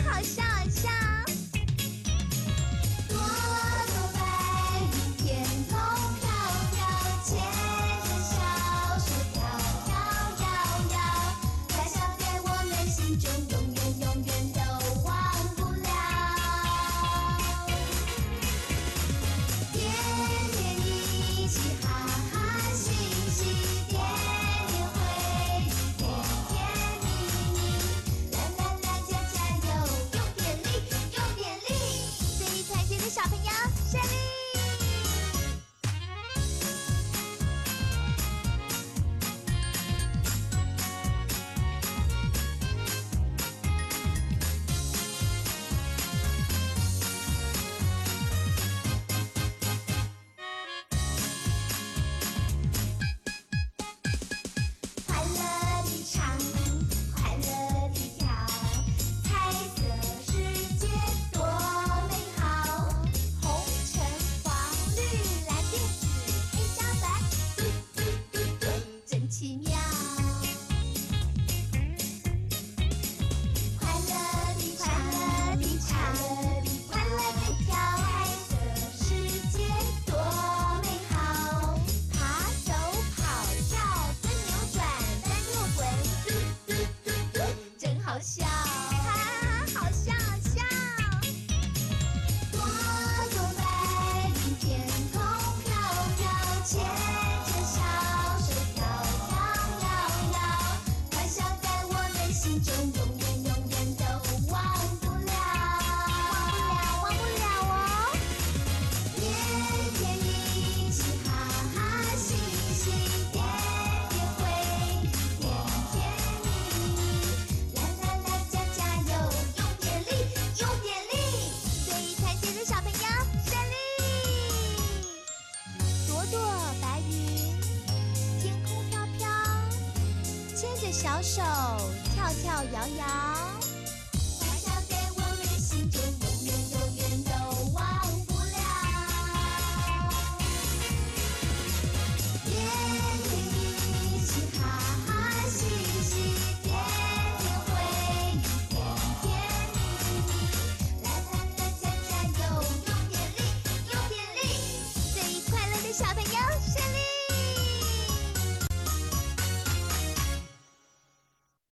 好笑好笑。朵朵白云天空飘飘，牵着小手跳跳摇摇，它笑在我们心中，永远永远都忘不了。天天一起哈哈嘻嘻，天天回忆，天甜蜜蜜，啦啦啦加加油，用点力用点力，最团结的小朋友胜利。快乐地唱，快乐地跳，彩色世界多美好。红橙黄绿蓝靛紫黑加白，嘟嘟嘟嘟，真奇妙。快乐地唱，快乐地唱，快乐地跳，彩色世界多美好。爬走跑跳跟扭转翻又滚，嘟嘟嘟嘟，真好笑，哈哈，好笑好笑。朵朵白云天空飘飘，牵着小手跳跳摇摇，它笑在我们心中，永远永远都忘不了，忘不了哦。天天一起哈哈嘻嘻，天天回忆，天甜蜜蜜，啦啦啦加加油，用点力用点力，最团结的小朋友胜利。朵朵白云，天空飘飘，牵着小手跳跳摇摇。